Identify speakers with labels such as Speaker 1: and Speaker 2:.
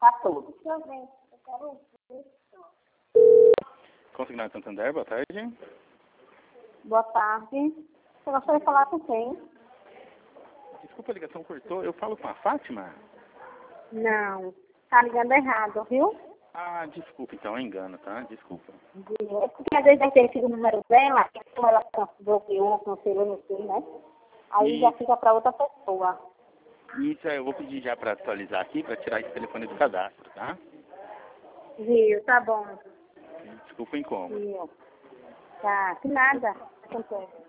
Speaker 1: Para todos.
Speaker 2: Consignado Santander, boa tarde.
Speaker 1: Boa tarde. Você gostaria de falar com quem?
Speaker 2: Desculpa, a ligação cortou. Eu falo com a Fátima?
Speaker 1: Não. Tá ligando errado, viu?
Speaker 2: Ah, desculpa, então, é engano, tá? Desculpa.
Speaker 1: É porque às vezes vai ter sido o número dela, como ela bloqueou, cancelou, não sei, né? Aí já fica para outra pessoa.
Speaker 2: Isso, eu vou pedir já para atualizar aqui, para tirar esse telefone do cadastro, tá?
Speaker 1: Viu? Tá bom.
Speaker 2: Desculpa o incômodo.
Speaker 1: Viu? Tá. Que nada. Acontece.